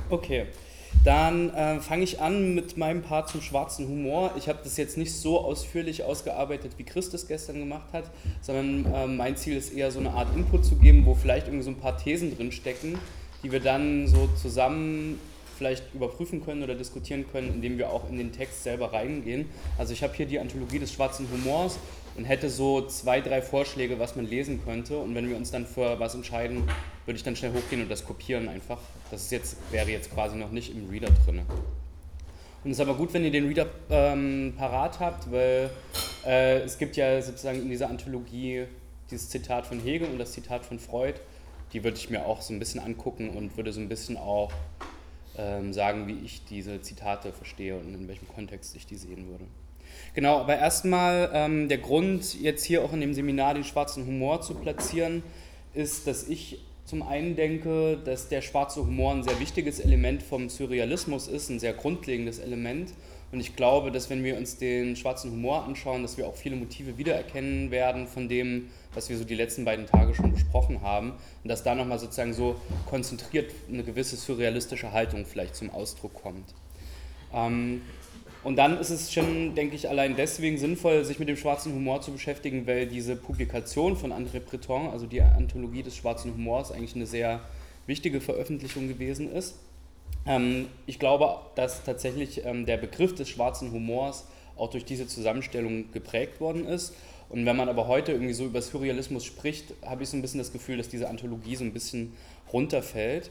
Okay, dann fange ich an mit meinem Part zum schwarzen Humor. Ich habe das jetzt nicht so ausführlich ausgearbeitet, wie Chris das gestern gemacht hat, sondern mein Ziel ist eher so eine Art Input zu geben, wo vielleicht irgendwie so ein paar Thesen drin stecken, die wir dann so zusammen vielleicht überprüfen können oder diskutieren können, indem wir auch in den Text selber reingehen. Also ich habe hier die Anthologie des schwarzen Humors und hätte so zwei, drei Vorschläge, was man lesen könnte. Und wenn wir uns dann für was entscheiden, würde ich dann schnell hochgehen und das kopieren einfach. Wäre jetzt quasi noch nicht im Reader drin. Und es ist aber gut, wenn ihr den Reader parat habt, weil es gibt ja sozusagen in dieser Anthologie dieses Zitat von Hegel und das Zitat von Freud. Die würde ich mir auch so ein bisschen angucken und würde so ein bisschen auch sagen, wie ich diese Zitate verstehe und in welchem Kontext ich die sehen würde. Genau, aber erstmal der Grund, jetzt hier auch in dem Seminar den schwarzen Humor zu platzieren, ist, dass ich zum einen denke, dass der schwarze Humor ein sehr wichtiges Element vom Surrealismus ist, ein sehr grundlegendes Element. Und ich glaube, dass wenn wir uns den schwarzen Humor anschauen, dass wir auch viele Motive wiedererkennen werden von dem, was wir so die letzten beiden Tage schon besprochen haben. Und dass da nochmal sozusagen so konzentriert eine gewisse surrealistische Haltung vielleicht zum Ausdruck kommt. Ähm, und dann ist es schon, denke ich, allein deswegen sinnvoll, sich mit dem schwarzen Humor zu beschäftigen, weil diese Publikation von André Breton, also die Anthologie des schwarzen Humors, eigentlich eine sehr wichtige Veröffentlichung gewesen ist. Ich glaube, dass tatsächlich der Begriff des schwarzen Humors auch durch diese Zusammenstellung geprägt worden ist. Und wenn man aber heute irgendwie so über Surrealismus spricht, habe ich so ein bisschen das Gefühl, dass diese Anthologie so ein bisschen runterfällt.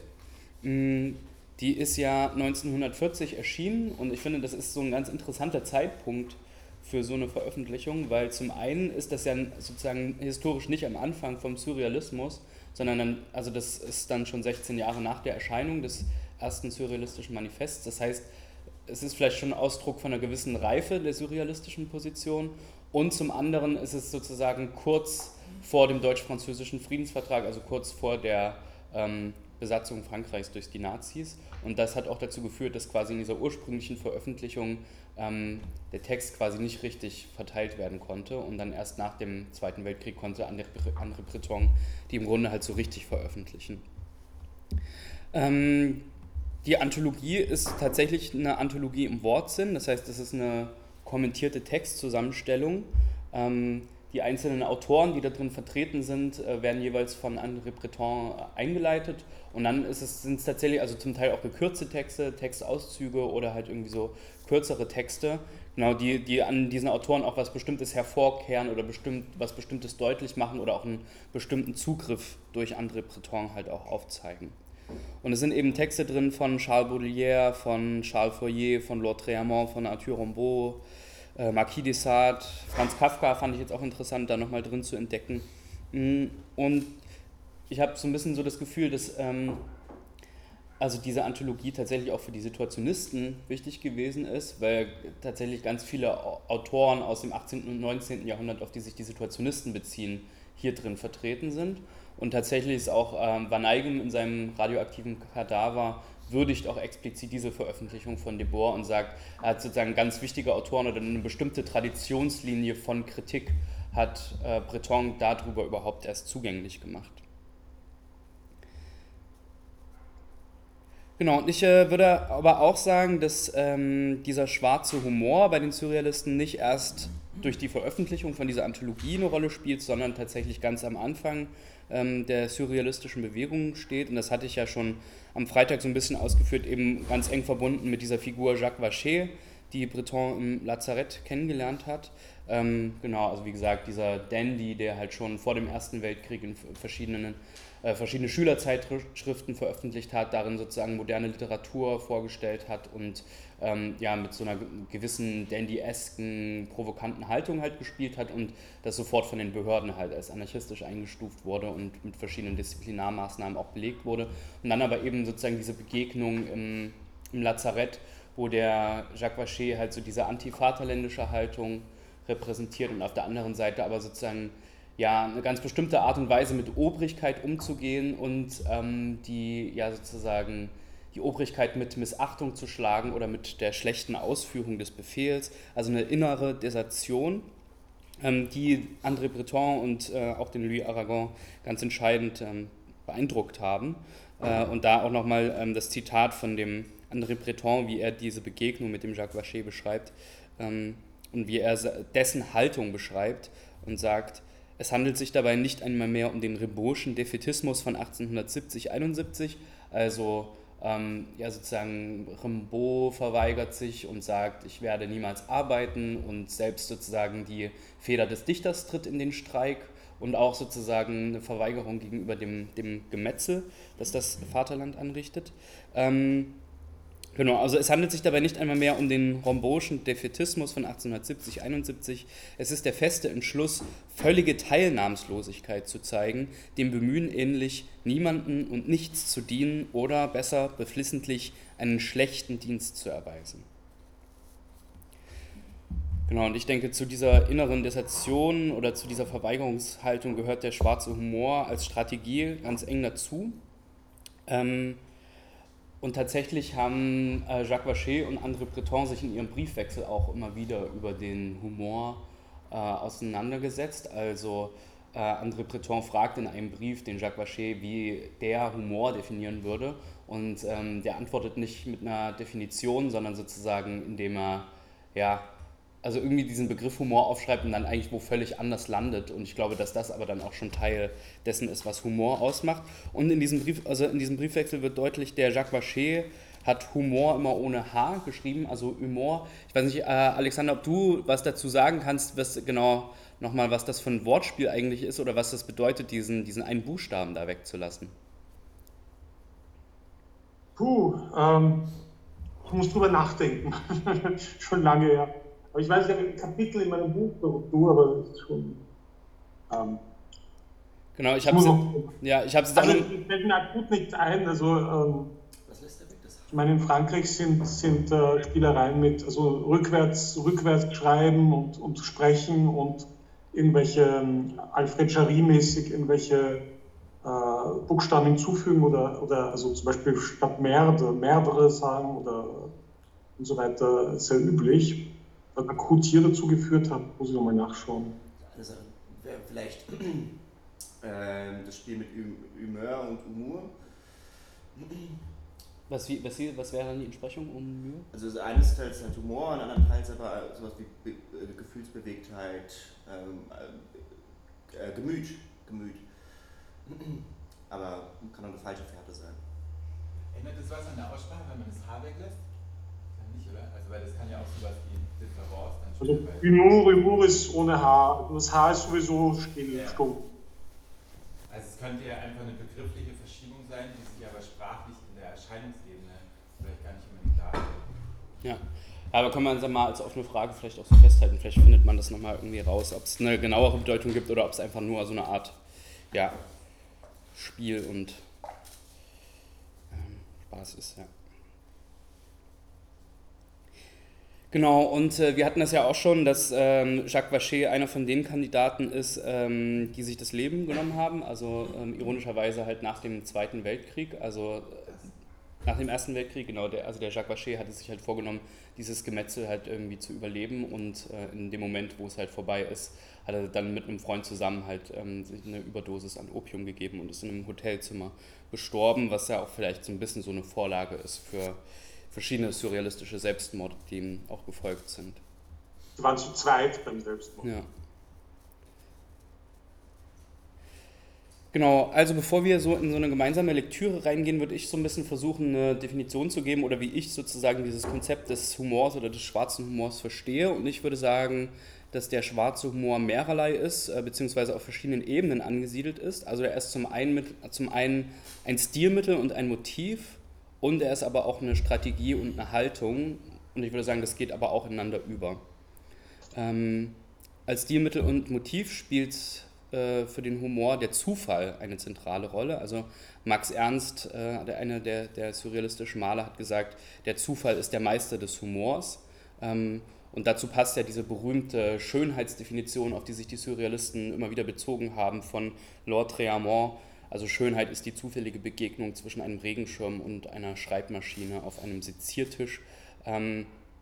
Die ist ja 1940 erschienen und ich finde, das ist so ein ganz interessanter Zeitpunkt für so eine Veröffentlichung, weil zum einen ist das ja sozusagen historisch nicht am Anfang vom Surrealismus, sondern dann, also das ist dann schon 16 Jahre nach der Erscheinung des ersten surrealistischen Manifests. Das heißt, es ist vielleicht schon ein Ausdruck von einer gewissen Reife der surrealistischen Position und zum anderen ist es sozusagen kurz vor dem deutsch-französischen Friedensvertrag, also kurz vor der Besatzung Frankreichs durch die Nazis. Und das hat auch dazu geführt, dass quasi in dieser ursprünglichen Veröffentlichung der Text quasi nicht richtig verteilt werden konnte. Und dann erst nach dem Zweiten Weltkrieg konnte André Breton die im Grunde halt so richtig veröffentlichen. Ähm, die Anthologie ist tatsächlich eine Anthologie im Wortsinn, das heißt, es ist eine kommentierte Textzusammenstellung. Die einzelnen Autoren, die da drin vertreten sind, werden jeweils von André Breton eingeleitet und dann sind es tatsächlich, also zum Teil auch gekürzte Texte, Textauszüge oder halt irgendwie so kürzere Texte, genau, die an diesen Autoren auch was Bestimmtes hervorkehren oder was Bestimmtes deutlich machen oder auch einen bestimmten Zugriff durch André Breton halt auch aufzeigen. Und es sind eben Texte drin von Charles Baudelaire, von Charles Fourier, von Lord Triermont, von Arthur Rimbaud, Marquis de Sade, Franz Kafka fand ich jetzt auch interessant, da nochmal drin zu entdecken. Und ich habe so ein bisschen so das Gefühl, dass also diese Anthologie tatsächlich auch für die Situationisten wichtig gewesen ist, weil tatsächlich ganz viele Autoren aus dem 18. und 19. Jahrhundert, auf die sich die Situationisten beziehen, hier drin vertreten sind. Und tatsächlich ist auch Van Eycken in seinem radioaktiven Kadaver würdigt auch explizit diese Veröffentlichung von Debord und sagt, er hat sozusagen ganz wichtige Autoren oder eine bestimmte Traditionslinie von Kritik hat Breton darüber überhaupt erst zugänglich gemacht. Genau, und ich würde aber auch sagen, dass dieser schwarze Humor bei den Surrealisten nicht erst durch die Veröffentlichung von dieser Anthologie eine Rolle spielt, sondern tatsächlich ganz am Anfang der surrealistischen Bewegung steht. Und das hatte ich ja schon am Freitag so ein bisschen ausgeführt, eben ganz eng verbunden mit dieser Figur Jacques Vacher, die Breton im Lazarett kennengelernt hat. Genau, also wie gesagt, dieser Dandy, der halt schon vor dem Ersten Weltkrieg in verschiedene Schülerzeitschriften veröffentlicht hat, darin sozusagen moderne Literatur vorgestellt hat und ja, mit so einer gewissen dandy-esken, provokanten Haltung halt gespielt hat und das sofort von den Behörden halt als anarchistisch eingestuft wurde und mit verschiedenen Disziplinarmaßnahmen auch belegt wurde. Und dann aber eben sozusagen diese Begegnung im Lazarett, wo der Jacques Vacher halt so diese antivaterländische Haltung repräsentiert und auf der anderen Seite aber sozusagen ja, eine ganz bestimmte Art und Weise mit Obrigkeit umzugehen und die ja sozusagen die Obrigkeit mit Missachtung zu schlagen oder mit der schlechten Ausführung des Befehls, also eine innere Desertion, die André Breton und auch den Louis Aragon ganz entscheidend beeindruckt haben. Und da auch nochmal das Zitat von dem André Breton, wie er diese Begegnung mit dem Jacques Vacher beschreibt und wie er dessen Haltung beschreibt und sagt, es handelt sich dabei nicht einmal mehr um den Rimbaud'schen Defätismus von 1870-71, also ja sozusagen Rimbaud verweigert sich und sagt, ich werde niemals arbeiten und selbst sozusagen die Feder des Dichters tritt in den Streik und auch sozusagen eine Verweigerung gegenüber dem Gemetzel, das das Vaterland anrichtet. Genau, also es handelt sich dabei nicht einmal mehr um den Rimbaud'schen Defätismus von 1870-71. Es ist der feste Entschluss, völlige Teilnahmslosigkeit zu zeigen, dem Bemühen ähnlich, niemanden und nichts zu dienen oder besser beflissentlich einen schlechten Dienst zu erweisen. Genau, und ich denke, zu dieser inneren Desertion oder zu dieser Verweigerungshaltung gehört der schwarze Humor als Strategie ganz eng dazu. Und tatsächlich haben Jacques Vacher und André Breton sich in ihrem Briefwechsel auch immer wieder über den Humor auseinandergesetzt. Also André Breton fragt in einem Brief den Jacques Vacher, wie der Humor definieren würde. Und der antwortet nicht mit einer Definition, sondern sozusagen, indem er ja, also irgendwie diesen Begriff Humor aufschreibt und dann eigentlich wo völlig anders landet. Und ich glaube, dass das aber dann auch schon Teil dessen ist, was Humor ausmacht. Und in diesem Briefwechsel wird deutlich, der Jacques Vacher hat Humor immer ohne H geschrieben, also Humor. Ich weiß nicht, Alexander, ob du was dazu sagen kannst, was genau nochmal, was das für ein Wortspiel eigentlich ist oder was das bedeutet, diesen einen Buchstaben da wegzulassen. Puh, ich muss drüber nachdenken. Schon lange her. Aber ich weiß, ich habe ein Kapitel in meinem Buch darüber, aber das ist schon. Genau, Ich muss noch. ich habe es Also, fällt mir akut nichts ein. Also, Was lässt er weg? Das ich meine, in Frankreich sind Spielereien mit rückwärts schreiben und sprechen und irgendwelche Alfred Jarry-mäßig irgendwelche Buchstaben hinzufügen oder also zum Beispiel statt Merdere sagen oder und so weiter sehr üblich. Was akut hier dazu geführt hat, muss ich nochmal nachschauen. eine Sache wäre vielleicht das Spiel mit Humeur und Humor. Was wäre dann die Entsprechung um Mühe? Also eines Teils halt Humor, und andernteils aber sowas wie Gefühlsbewegtheit, Gemüt. Aber kann auch eine falsche Fährte sein. Ändert das was an der Aussprache, wenn man das H weglässt? Dann nicht, oder? Also weil das kann ja auch sowas wie Differenz dann Also Humor ist ohne H. Das H ist sowieso still, ja. stumm. Also es könnte ja einfach eine begriffliche Verschiebung sein, die sich aber sprachlich in der Erscheinungsebene vielleicht gar nicht unbedingt darstellt. Ja, aber kann man es mal als offene Frage vielleicht auch so festhalten. Vielleicht findet man das nochmal irgendwie raus, ob es eine genauere Bedeutung gibt oder ob es einfach nur so eine Art Spiel und Spaß ist, ja. Genau, und wir hatten das ja auch schon, dass Jacques Vacher einer von den Kandidaten ist, die sich das Leben genommen haben, also ironischerweise halt nach dem Zweiten Weltkrieg, also nach dem Ersten Weltkrieg, genau, der Jacques Vacher hatte sich halt vorgenommen, dieses Gemetzel halt irgendwie zu überleben und in dem Moment, wo es halt vorbei ist, hat er dann mit einem Freund zusammen halt sich eine Überdosis an Opium gegeben und ist in einem Hotelzimmer gestorben, was ja auch vielleicht so ein bisschen so eine Vorlage ist für verschiedene surrealistische Selbstmorde, die ihm auch gefolgt sind. Sie waren zu zweit beim Selbstmord. Ja. Genau, also bevor wir so in so eine gemeinsame Lektüre reingehen, würde ich so ein bisschen versuchen, eine Definition zu geben oder wie ich sozusagen dieses Konzept des Humors oder des schwarzen Humors verstehe. Und ich würde sagen, dass der schwarze Humor mehrerlei ist, beziehungsweise auf verschiedenen Ebenen angesiedelt ist. Also er ist zum einen ein Stilmittel und ein Motiv, und er ist aber auch eine Strategie und eine Haltung. Und ich würde sagen, das geht aber auch ineinander über. Als Stilmittel und Motiv spielt für den Humor der Zufall eine zentrale Rolle. Also Max Ernst, einer der surrealistischen Maler, hat gesagt, der Zufall ist der Meister des Humors. Und dazu passt ja diese berühmte Schönheitsdefinition, auf die sich die Surrealisten immer wieder bezogen haben, von Lord Réamont. Also Schönheit ist die zufällige Begegnung zwischen einem Regenschirm und einer Schreibmaschine auf einem Seziertisch.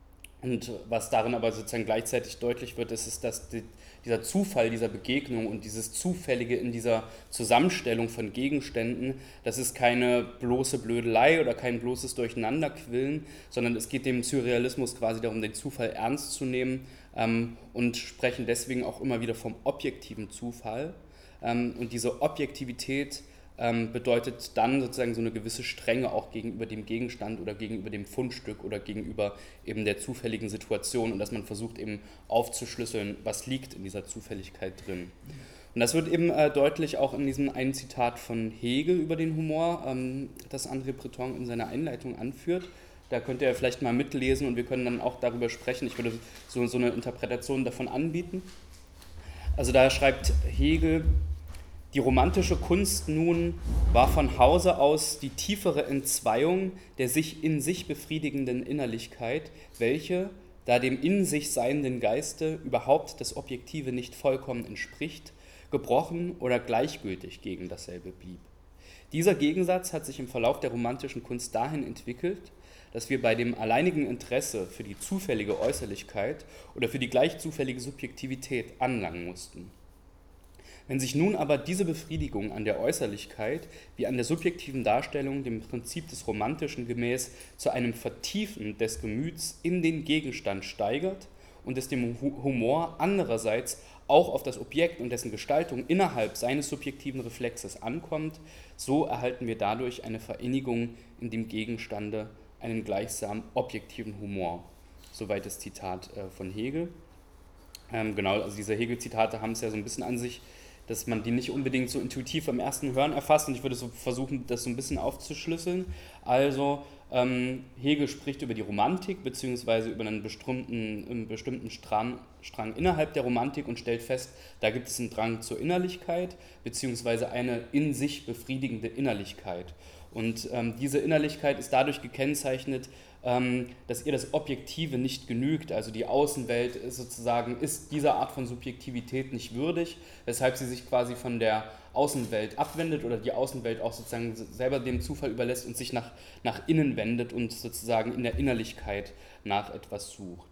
Und was darin aber sozusagen gleichzeitig deutlich wird, ist, dass dieser Zufall dieser Begegnung und dieses Zufällige in dieser Zusammenstellung von Gegenständen, das ist keine bloße Blödelei oder kein bloßes Durcheinanderquillen, sondern es geht dem Surrealismus quasi darum, den Zufall ernst zu nehmen, und sprechen deswegen auch immer wieder vom objektiven Zufall. Und diese Objektivität bedeutet dann sozusagen so eine gewisse Strenge auch gegenüber dem Gegenstand oder gegenüber dem Fundstück oder gegenüber eben der zufälligen Situation und dass man versucht eben aufzuschlüsseln, was liegt in dieser Zufälligkeit drin. Und das wird eben deutlich auch in diesem einen Zitat von Hegel über den Humor, das André Breton in seiner Einleitung anführt. Da könnt ihr vielleicht mal mitlesen und wir können dann auch darüber sprechen. Ich würde so eine Interpretation davon anbieten. Also da schreibt Hegel: Die romantische Kunst nun war von Hause aus die tiefere Entzweiung der sich in sich befriedigenden Innerlichkeit, welche, da dem in sich seienden Geiste überhaupt das Objektive nicht vollkommen entspricht, gebrochen oder gleichgültig gegen dasselbe blieb. Dieser Gegensatz hat sich im Verlauf der romantischen Kunst dahin entwickelt, dass wir bei dem alleinigen Interesse für die zufällige Äußerlichkeit oder für die gleich zufällige Subjektivität anlangen mussten. Wenn sich nun aber diese Befriedigung an der Äußerlichkeit wie an der subjektiven Darstellung dem Prinzip des Romantischen gemäß zu einem Vertiefen des Gemüts in den Gegenstand steigert und es dem Humor andererseits auch auf das Objekt und dessen Gestaltung innerhalb seines subjektiven Reflexes ankommt, so erhalten wir dadurch eine Vereinigung in dem Gegenstande, einen gleichsam objektiven Humor. Soweit das Zitat von Hegel. Genau, also diese Hegel-Zitate haben es ja so ein bisschen an sich, dass man die nicht unbedingt so intuitiv am ersten Hören erfasst und ich würde so versuchen, das so ein bisschen aufzuschlüsseln. Also Hegel spricht über die Romantik beziehungsweise über einen bestimmten Strang innerhalb der Romantik und stellt fest, da gibt es einen Drang zur Innerlichkeit beziehungsweise eine in sich befriedigende Innerlichkeit. Und diese Innerlichkeit ist dadurch gekennzeichnet, dass ihr das Objektive nicht genügt, also die Außenwelt sozusagen ist dieser Art von Subjektivität nicht würdig, weshalb sie sich quasi von der Außenwelt abwendet oder die Außenwelt auch sozusagen selber dem Zufall überlässt und sich nach innen wendet und sozusagen in der Innerlichkeit nach etwas sucht.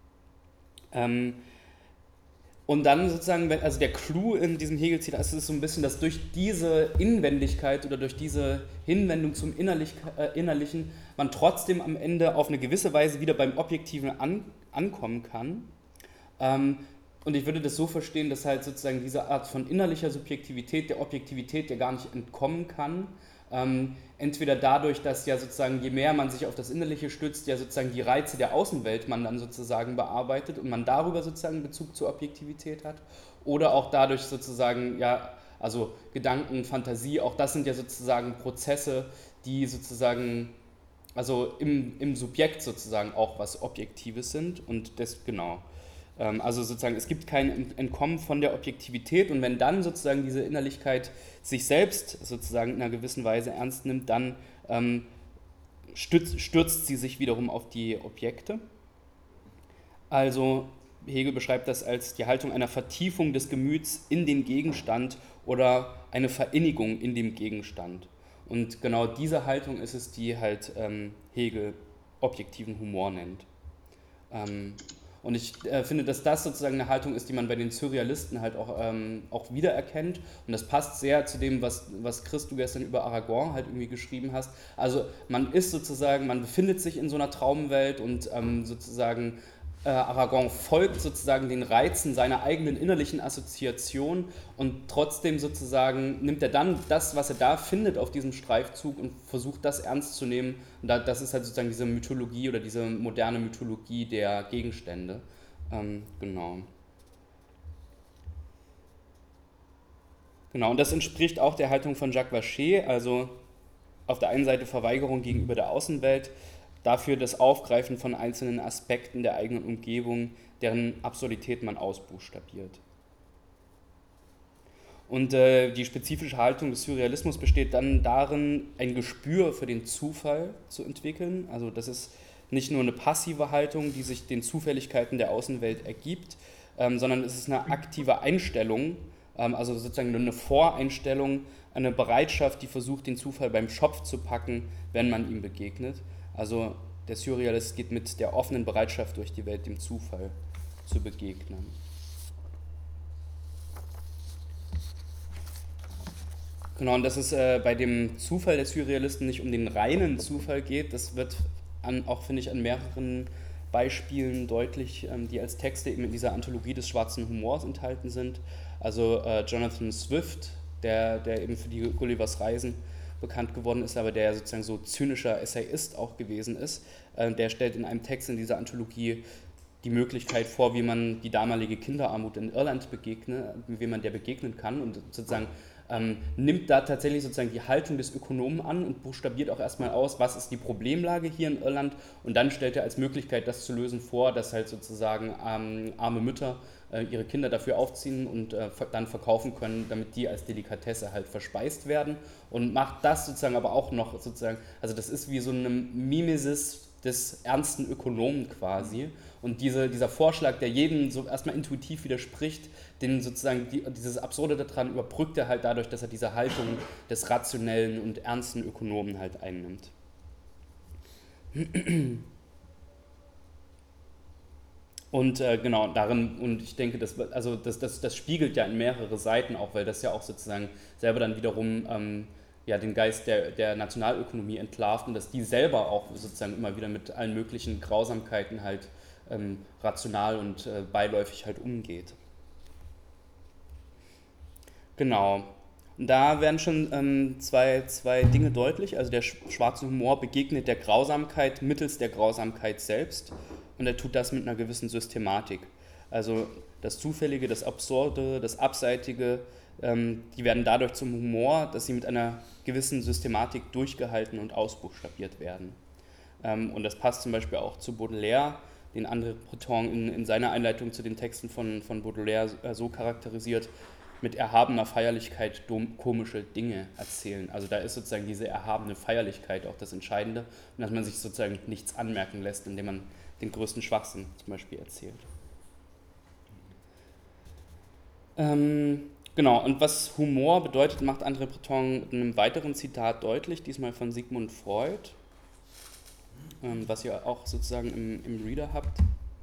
Und dann sozusagen, also der Clou in diesem Hegel-Zitat ist so ein bisschen, dass durch diese Inwendigkeit oder durch diese Hinwendung zum Innerlichen man trotzdem am Ende auf eine gewisse Weise wieder beim Objektiven ankommen kann. Und ich würde das so verstehen, dass halt sozusagen diese Art von innerlicher Subjektivität, der Objektivität, der gar nicht entkommen kann, entweder dadurch, dass ja sozusagen je mehr man sich auf das Innerliche stützt, ja sozusagen die Reize der Außenwelt man dann sozusagen bearbeitet und man darüber sozusagen Bezug zur Objektivität hat, oder auch dadurch sozusagen, ja, also Gedanken, Fantasie, auch das sind ja sozusagen Prozesse, die sozusagen, also im Subjekt sozusagen auch was Objektives sind und das, genau. Also sozusagen, es gibt kein Entkommen von der Objektivität und wenn dann sozusagen diese Innerlichkeit sich selbst sozusagen in einer gewissen Weise ernst nimmt, dann stürzt sie sich wiederum auf die Objekte. Also Hegel beschreibt das als die Haltung einer Vertiefung des Gemüts in den Gegenstand oder eine Verinnigung in dem Gegenstand. Und genau diese Haltung ist es, die halt Hegel objektiven Humor nennt. Und ich finde, dass das sozusagen eine Haltung ist, die man bei den Surrealisten halt auch wiedererkennt. Und das passt sehr zu dem, was Chris, du gestern über Aragon halt irgendwie geschrieben hast. Also man ist sozusagen, man befindet sich in so einer Traumwelt und sozusagen Aragon folgt sozusagen den Reizen seiner eigenen innerlichen Assoziation und trotzdem sozusagen nimmt er dann das, was er da findet auf diesem Streifzug und versucht das ernst zu nehmen. Und das ist halt sozusagen diese Mythologie oder diese moderne Mythologie der Gegenstände. Genau. Genau, und das entspricht auch der Haltung von Jacques Vachey, also auf der einen Seite Verweigerung gegenüber der Außenwelt, dafür das Aufgreifen von einzelnen Aspekten der eigenen Umgebung, deren Absurdität man ausbuchstabiert. Und die spezifische Haltung des Surrealismus besteht dann darin, ein Gespür für den Zufall zu entwickeln. Also das ist nicht nur eine passive Haltung, die sich den Zufälligkeiten der Außenwelt ergibt, sondern es ist eine aktive Einstellung, also sozusagen eine Voreinstellung, eine Bereitschaft, die versucht, den Zufall beim Schopf zu packen, wenn man ihm begegnet. Also der Surrealist geht mit der offenen Bereitschaft durch die Welt dem Zufall zu begegnen. Genau, und dass es bei dem Zufall der Surrealisten nicht um den reinen Zufall geht, das wird auch, finde ich, an mehreren Beispielen deutlich, die als Texte eben in dieser Anthologie des schwarzen Humors enthalten sind. Also Jonathan Swift, der eben für die Gullivers Reisen bekannt geworden ist, aber der sozusagen so zynischer Essayist auch gewesen ist, der stellt in einem Text in dieser Anthologie die Möglichkeit vor, wie man die damalige Kinderarmut in Irland wie man der begegnen kann, und sozusagen nimmt da tatsächlich sozusagen die Haltung des Ökonomen an und buchstabiert auch erstmal aus, was ist die Problemlage hier in Irland, und dann stellt er als Möglichkeit, das zu lösen, vor, dass halt sozusagen arme Mütter ihre Kinder dafür aufziehen und dann verkaufen können, damit die als Delikatesse halt verspeist werden, und macht das sozusagen aber auch noch sozusagen, also das ist wie so eine Mimesis des ernsten Ökonomen quasi, und dieser Vorschlag, der jedem so erstmal intuitiv widerspricht, den sozusagen dieses Absurde daran überbrückt er halt dadurch, dass er diese Haltung des rationellen und ernsten Ökonomen halt einnimmt. Und genau, darin, und ich denke, das spiegelt ja in mehrere Seiten auch, weil das ja auch sozusagen selber dann wiederum ja, den Geist der Nationalökonomie entlarvt, und dass die selber auch sozusagen immer wieder mit allen möglichen Grausamkeiten halt rational und beiläufig halt umgeht. Genau. Und da werden schon zwei Dinge deutlich. Also der schwarze Humor begegnet der Grausamkeit mittels der Grausamkeit selbst, und er tut das mit einer gewissen Systematik. Also das Zufällige, das Absurde, das Abseitige, die werden dadurch zum Humor, dass sie mit einer gewissen Systematik durchgehalten und ausbuchstabiert werden. Und das passt zum Beispiel auch zu Baudelaire, den André Breton in seiner Einleitung zu den Texten von Baudelaire so charakterisiert: mit erhabener Feierlichkeit komische Dinge erzählen. Also da ist sozusagen diese erhabene Feierlichkeit auch das Entscheidende, und dass man sich sozusagen nichts anmerken lässt, indem man den größten Schwachsinn zum Beispiel erzählt. Genau, und was Humor bedeutet, macht André Breton in einem weiteren Zitat deutlich, diesmal von Sigmund Freud, was ihr auch sozusagen im Reader habt.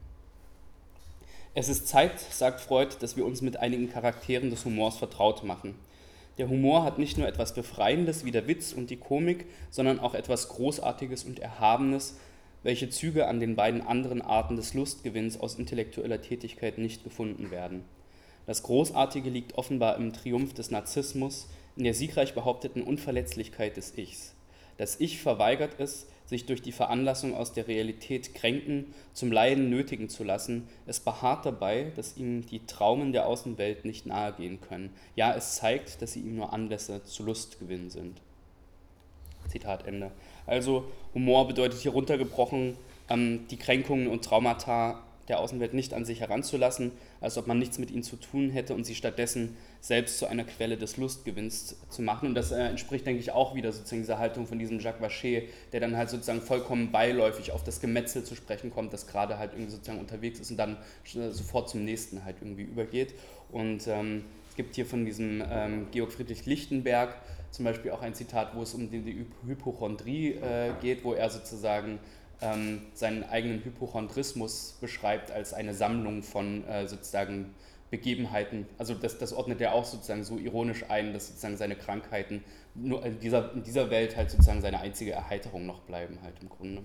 Es ist Zeit, sagt Freud, dass wir uns mit einigen Charakteren des Humors vertraut machen. Der Humor hat nicht nur etwas Befreiendes wie der Witz und die Komik, sondern auch etwas Großartiges und Erhabenes, welche Züge an den beiden anderen Arten des Lustgewinns aus intellektueller Tätigkeit nicht gefunden werden. Das Großartige liegt offenbar im Triumph des Narzissmus, in der siegreich behaupteten Unverletzlichkeit des Ichs. Das Ich verweigert es, sich durch die Veranlassung aus der Realität kränken, zum Leiden nötigen zu lassen. Es beharrt dabei, dass ihm die Traumen der Außenwelt nicht nahegehen können. Ja, es zeigt, dass sie ihm nur Anlässe zu Lustgewinn sind. Zitat Ende. Also Humor bedeutet hier runtergebrochen, die Kränkungen und Traumata der Außenwelt nicht an sich heranzulassen, als ob man nichts mit ihnen zu tun hätte, und sie stattdessen selbst zu einer Quelle des Lustgewinns zu machen. Und das entspricht, denke ich, auch wieder sozusagen dieser Haltung von diesem Jacques Vachey, der dann halt sozusagen vollkommen beiläufig auf das Gemetzel zu sprechen kommt, das gerade halt irgendwie sozusagen unterwegs ist und dann sofort zum nächsten halt irgendwie übergeht. Und es gibt hier von diesem Georg Friedrich Lichtenberg zum Beispiel auch ein Zitat, wo es um die Hypochondrie geht, wo er sozusagen seinen eigenen Hypochondrismus beschreibt als eine Sammlung von sozusagen Begebenheiten. Also das ordnet er auch sozusagen so ironisch ein, dass sozusagen seine Krankheiten nur in dieser Welt halt sozusagen seine einzige Erheiterung noch bleiben halt im Grunde.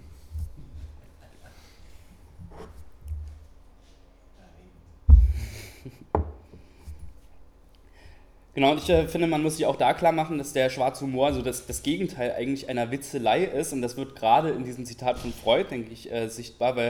Genau, und ich finde, man muss sich auch da klar machen, dass der schwarze Humor so das Gegenteil eigentlich einer Witzelei ist, und das wird gerade in diesem Zitat von Freud, denke ich, sichtbar, weil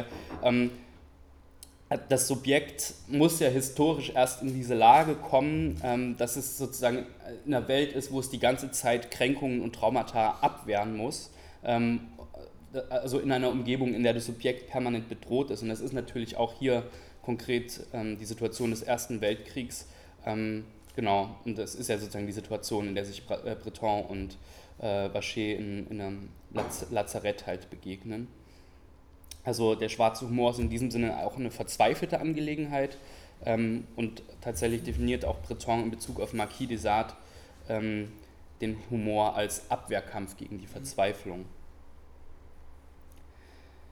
das Subjekt muss ja historisch erst in diese Lage kommen, dass es sozusagen in einer Welt ist, wo es die ganze Zeit Kränkungen und Traumata abwehren muss, also in einer Umgebung, in der das Subjekt permanent bedroht ist, und das ist natürlich auch hier konkret die Situation des Ersten Weltkriegs. Genau, und das ist ja sozusagen die Situation, in der sich Breton und Vachey in einem Lazarett halt begegnen. Also der schwarze Humor ist in diesem Sinne auch eine verzweifelte Angelegenheit, und tatsächlich definiert auch Breton in Bezug auf Marquis de Sade den Humor als Abwehrkampf gegen die Verzweiflung.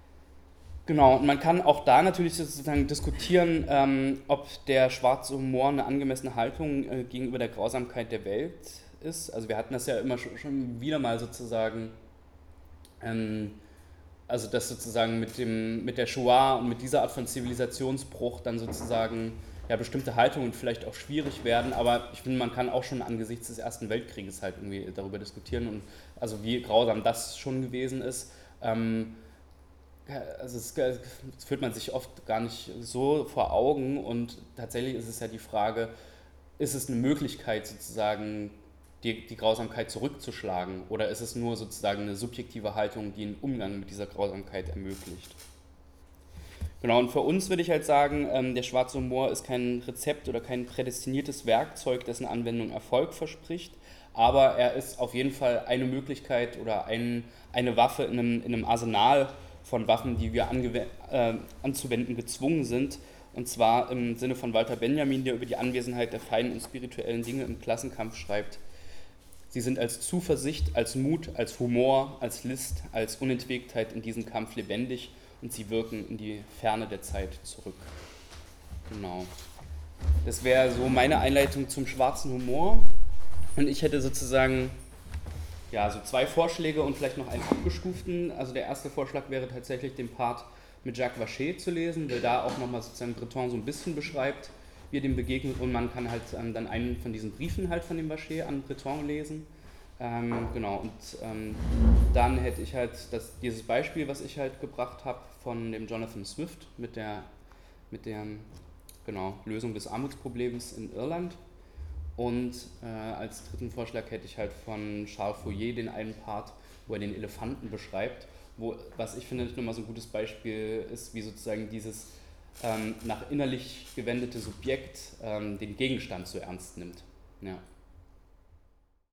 Genau, und man kann auch da natürlich sozusagen diskutieren, ob der schwarze Humor eine angemessene Haltung gegenüber der Grausamkeit der Welt ist. Also wir hatten das ja immer schon wieder mal sozusagen, also dass sozusagen mit der Shoah und mit dieser Art von Zivilisationsbruch dann sozusagen ja, bestimmte Haltungen vielleicht auch schwierig werden, aber ich finde, man kann auch schon angesichts des Ersten Weltkrieges halt irgendwie darüber diskutieren und also wie grausam das schon gewesen ist. Also das führt man sich oft gar nicht so vor Augen und tatsächlich ist es ja die Frage, ist es eine Möglichkeit sozusagen die Grausamkeit zurückzuschlagen oder ist es nur sozusagen eine subjektive Haltung, die einen Umgang mit dieser Grausamkeit ermöglicht? Genau, und für uns würde ich halt sagen, der schwarze Humor ist kein Rezept oder kein prädestiniertes Werkzeug, dessen Anwendung Erfolg verspricht, aber er ist auf jeden Fall eine Möglichkeit oder eine Waffe in einem Arsenal von Waffen, die wir anzuwenden gezwungen sind. Und zwar im Sinne von Walter Benjamin, der über die Anwesenheit der feinen und spirituellen Dinge im Klassenkampf schreibt. Sie sind als Zuversicht, als Mut, als Humor, als List, als Unentwegtheit in diesem Kampf lebendig und sie wirken in die Ferne der Zeit zurück. Genau. Das wäre so meine Einleitung zum schwarzen Humor. Und ich hätte sozusagen ja, so 2 Vorschläge und vielleicht noch einen abgestuften. Also der erste Vorschlag wäre tatsächlich den Part mit Jacques Vachey zu lesen, der da auch nochmal sozusagen Breton so ein bisschen beschreibt, wie er dem begegnet und man kann halt dann einen von diesen Briefen halt von dem Vachey an Breton lesen. Genau, und dann hätte ich halt dieses Beispiel, was ich halt gebracht habe von dem Jonathan Swift mit der genau, Lösung des Armutsproblems in Irland. Und als dritten Vorschlag hätte ich halt von Charles Fourier den einen Part, wo er den Elefanten beschreibt, was ich finde nochmal so ein gutes Beispiel ist, wie sozusagen dieses nach innerlich gewendete Subjekt den Gegenstand so ernst nimmt. Ja.